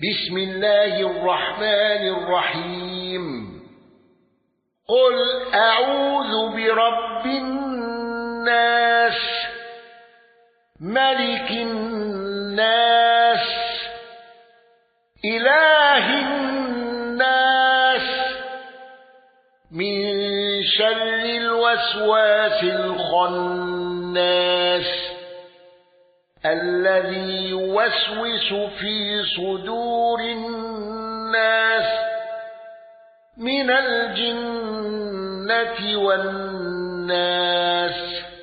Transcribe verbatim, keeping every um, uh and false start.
بسم الله الرحمن الرحيم قل أعوذ برب الناس ملك الناس إله الناس من شر الوسواس الخناس الذي يوسوس في صدور الناس من الجنة والناس